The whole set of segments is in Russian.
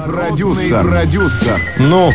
продюсер. Ну?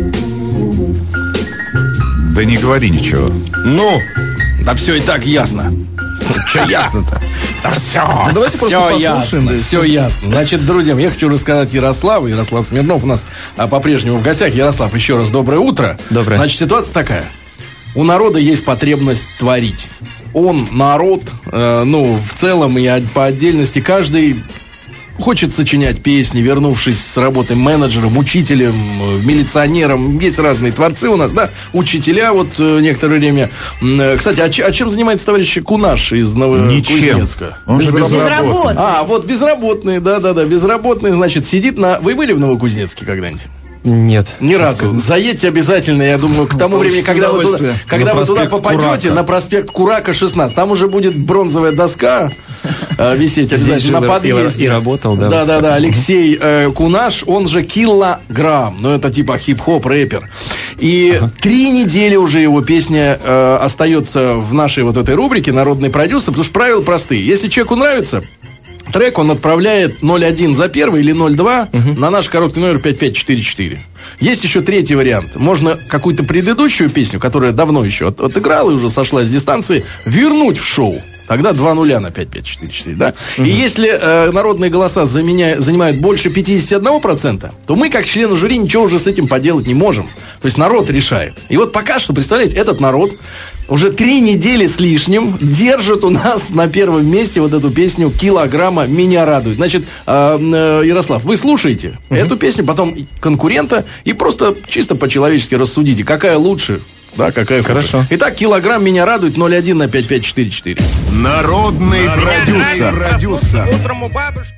Да не говори ничего. Ну? Да все и так ясно. Что ясно-то? Да все, давайте все просто ясно, послушаем, да и все ясно. Значит, друзья, я хочу рассказать Ярославу. Ярослав Смирнов у нас по-прежнему в гостях. Ярослав, еще раз доброе утро. Доброе. Значит, ситуация такая. У народа есть потребность творить. Народ, в целом и по отдельности, каждый хочет сочинять песни, вернувшись с работы менеджером, учителем, милиционером. Есть разные творцы у нас, да, учителя некоторое время. Кстати, а чем занимается товарищ Кунаш из Новокузнецка? Он же Безработный. Безработный, да, безработный, значит, сидит на... Вы были в Новокузнецке когда-нибудь? Нет. Ни разу. Заедьте обязательно, я думаю, к тому времени, когда вы туда попадете, на проспект Курака, 16, там уже будет бронзовая доска висеть обязательно на подъезде. И работал, да. Да. Алексей Кунаш, он же Килограмм. Это типа хип-хоп, рэпер. И 3 недели уже его песня остается в нашей этой рубрике «Народный продюсер», потому что правила простые. Если человеку нравится трек, он отправляет 01 за первый или 02 на наш короткий номер 5544. Есть еще третий вариант. Можно какую-то предыдущую песню, которая давно еще отыграла и уже сошла с дистанции, вернуть в шоу. Тогда 2 нуля на 5544, да? И если народные голоса занимают больше 51%, то мы, как члены жюри, ничего уже с этим поделать не можем. То есть народ решает. И пока что, представляете, этот народ уже 3 недели с лишним держит у нас на первом месте эту песню «Килограмма меня радует». Значит, Ярослав, вы слушаете эту песню, потом конкурента, и просто чисто по-человечески рассудите, какая лучше. Да, какая хорошо. Итак, «Килограмм меня радует», 01 на 5544. Народный продюсер. Утром у бабушки.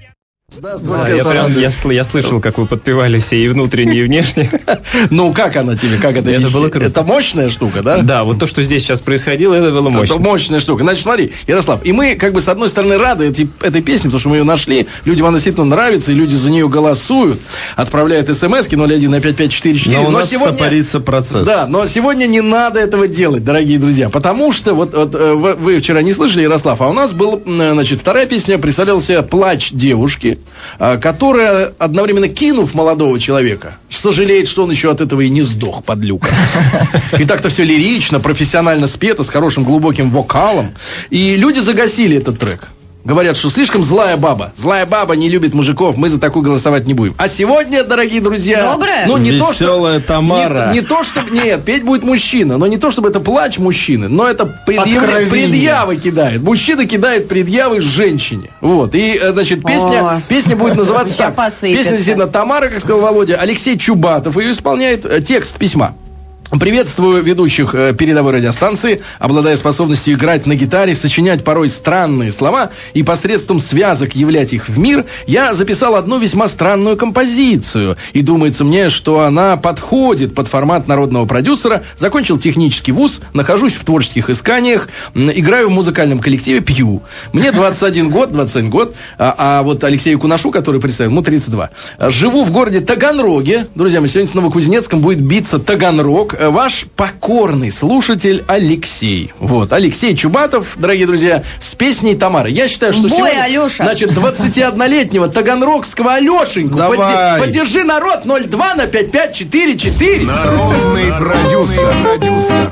Я слышал, как вы подпевали все и внутренние, и внешние. Как она тебе? Как это? Это было круто. Это мощная штука, да? Да, то, что здесь сейчас происходило, это было мощно. Это мощная штука. Значит, смотри, Ярослав, и мы, с одной стороны, рады этой песне, потому что мы ее нашли, людям она действительно нравится, и люди за нее голосуют, отправляют смски 01 на 5544. Но у нас стопорится процесс. Да, но сегодня не надо этого делать, дорогие друзья, потому что, вы вчера не слышали, Ярослав, а у нас был, вторая песня представляла себе «Плач девушки», которая, одновременно кинув молодого человека, сожалеет, что он еще от этого и не сдох, подлюка. И так-то все лирично, профессионально спето, с хорошим глубоким вокалом. И люди загасили этот трек. Говорят, что слишком злая баба. Злая баба не любит мужиков, мы за такую голосовать не будем. А сегодня, дорогие друзья... Доброе? Веселая Тамара. Не то, чтобы... Нет, петь будет мужчина. Но не то, чтобы это плач мужчины, но это предъявы кидает. Мужчина кидает предъявы женщине. И, значит, песня будет называться так. Песня, действительно, Тамара, как сказал Володя. Алексей Чубатов ее исполняет. Текст письма. Приветствую ведущих передовой радиостанции, обладая способностью играть на гитаре, сочинять порой странные слова и посредством связок являть их в мир. Я записал одну весьма странную композицию, и думается мне, что она подходит под формат народного продюсера. Закончил технический вуз, нахожусь в творческих исканиях, играю в музыкальном коллективе, пью. Мне 21 год, а Алексею Кунашу, который представил, ему 32. Живу в городе Таганроге. Друзья, мы сегодня с Новокузнецком будет биться Таганрог. Ваш покорный слушатель Алексей. Алексей Чубатов, дорогие друзья, с песней Тамары. Я считаю, что сегодня, Алеша. 21-летнего таганрогского Алешеньку поддержи народ 02 на 5544. Народный продюсер.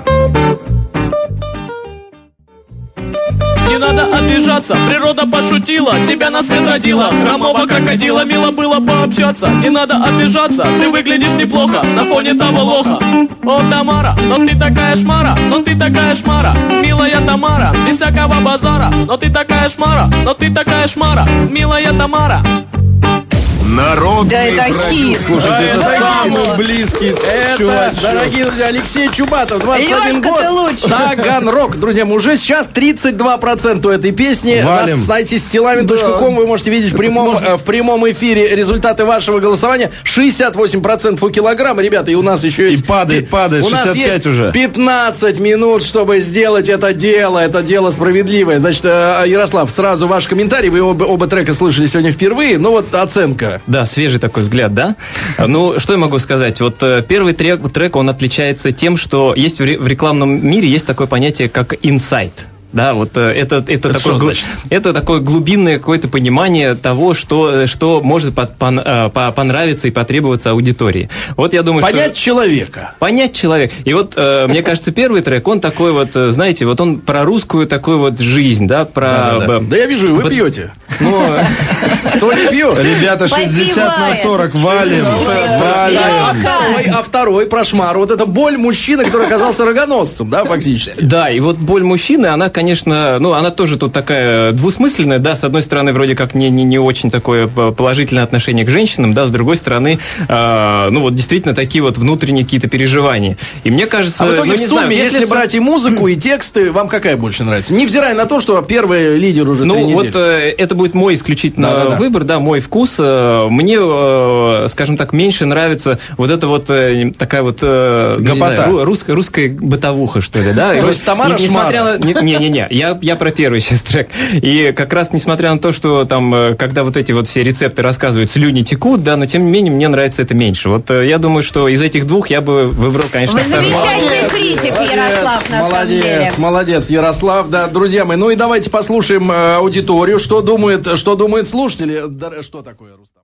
Не надо обижаться, природа пошутила, тебя на свет родила, хромого крокодила, мило было пообщаться. Не надо обижаться, ты выглядишь неплохо на фоне того лоха. О, Тамара, но ты такая шмара, милая Тамара, без всякого базара. Но ты такая шмара, милая Тамара. Народный Да это хит. Слушайте, это самый близкий чувачок. Дорогие друзья, Алексей Чубатов, 21 Лёшка, год. ты лучше. Таганрог. Друзья, уже сейчас 32% у этой песни. Валим. На сайте stelamin.com вы можете видеть в прямом эфире результаты вашего голосования. 68% у «Килограмма». Ребята, и у нас еще есть... И падает, у нас 65 есть уже. 15 минут, чтобы сделать это дело. Это дело справедливое. Значит, Ярослав, сразу ваш комментарий. Вы оба трека слышали сегодня впервые. Оценка. Да, свежий такой взгляд, да? Что я могу сказать? Первый трек, он отличается тем, что есть в рекламном мире есть такое понятие, как инсайт. Да, вот это такое глубинное какое-то понимание того, что может понравиться и потребоваться аудитории. Вот я думаю, понять человека. Понять человека. И вот, мне кажется, первый трек, он такой вот, знаете, вот он про русскую такую вот жизнь, да, про... Да я вижу, вы пьете. Кто не пьет? Ребята, 60/40, валим. А второй прошмар, вот это боль мужчины, который оказался рогоносцем, да, фактически. Да, и вот боль мужчины, она, конечно, она тоже тут такая двусмысленная, да, с одной стороны, вроде как не очень такое положительное отношение к женщинам, да, с другой стороны, вот действительно такие вот внутренние какие-то переживания. И мне кажется... А в итоге в сумме, если брать и музыку, и тексты, вам какая больше нравится? Невзирая на то, что первый лидер уже 3 недели. Вот это будет мой исключительно выбор, да, мой вкус. Мне, скажем так, меньше нравится вот это вот такая вот русская бытовуха, что ли, да? То есть Тамара Шмара? Не-не-не, я про первый сейчас трек. И как раз несмотря на то, что там, когда вот эти вот все рецепты рассказывают, слюни текут, да, но тем не менее мне нравится это меньше. Вот я думаю, что из этих двух я бы выбрал, конечно, второй. Вы замечательный критик, Ярослав, на самом деле. Молодец, Ярослав, да, друзья мои. Ну и давайте послушаем аудиторию, что думают слушатели. Что такое, Рустам?